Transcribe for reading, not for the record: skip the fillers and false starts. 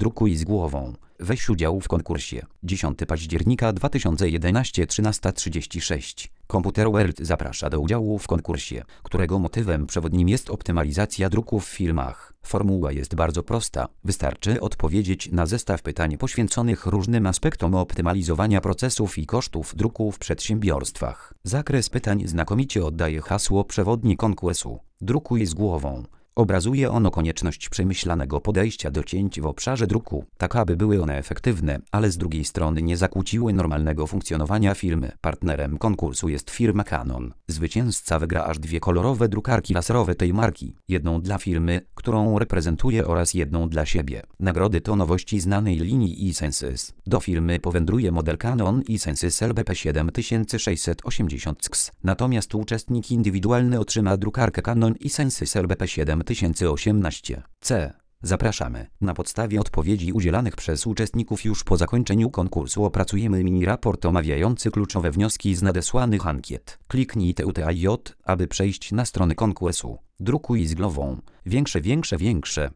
Drukuj z głową. Weź udział w konkursie. 10 października 2011 13:36. Komputer World zaprasza do udziału w konkursie, którego motywem przewodnim jest optymalizacja druku w filmach. Formuła jest bardzo prosta. Wystarczy odpowiedzieć na zestaw pytań poświęconych różnym aspektom optymalizowania procesów i kosztów druku w przedsiębiorstwach. Zakres pytań znakomicie oddaje hasło przewodnie konkursu. Drukuj z głową. Obrazuje ono konieczność przemyślanego podejścia do cięć w obszarze druku, tak aby były one efektywne, ale z drugiej strony nie zakłóciły normalnego funkcjonowania firmy. Partnerem konkursu jest firma Canon. Zwycięzca wygra aż 2 kolorowe drukarki laserowe tej marki, jedną dla firmy, którą reprezentuje, oraz jedną dla siebie. Nagrody to nowości znanej linii iSenses. Do firmy powędruje model Canon iSenses LBP 7680 CX, natomiast uczestnik indywidualny otrzyma drukarkę Canon iSenses LBP 7018 C. Zapraszamy. Na podstawie odpowiedzi udzielanych przez uczestników już po zakończeniu konkursu opracujemy mini-raport omawiający kluczowe wnioski z nadesłanych ankiet. Kliknij TUTAJ, aby przejść na stronę konkursu. Drukuj z głową. Większe.